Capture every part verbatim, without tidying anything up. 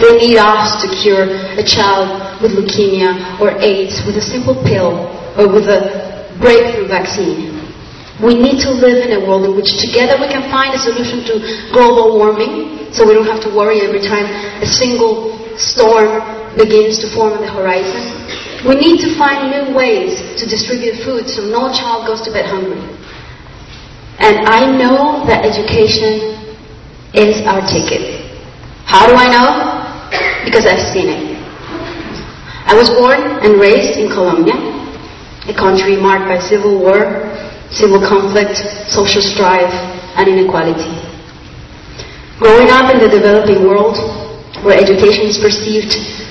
They need us to cure a child with leukemia or AIDS with a simple pill or with a breakthrough vaccine. We need to live in a world in which together we can find a solution to global warming, so we don't have to worry every time a single storm begins to form on the horizon. We need to find new ways to distribute food so no child goes to bed hungry. And I know that education is our ticket. How do I know? Because I've seen it. I was born and raised in Colombia, a country marked by civil war, civil conflict, social strife, and inequality. Growing up in the developing world, where education is perceived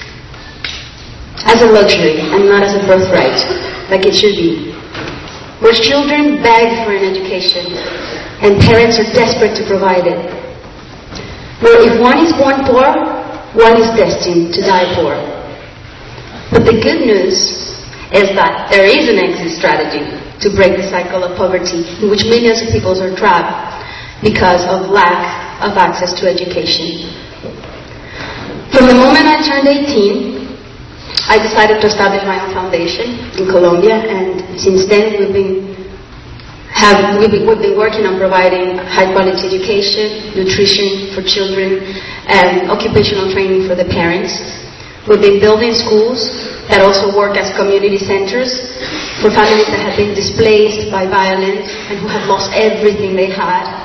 as a luxury and not as a birthright, like it should be, where children beg for an education and parents are desperate to provide it, where if one is born poor, one is destined to die poor. But the good news is that there is an exit strategy to break the cycle of poverty in which millions of people are trapped because of lack of access to education. From the moment I turned eighteen, I decided to establish my own foundation in Colombia, and since then we've been have we've been, we've been working on providing high-quality education, nutrition for children, and occupational training for the parents. We've been building schools that also work as community centers for families that have been displaced by violence and who have lost everything they had.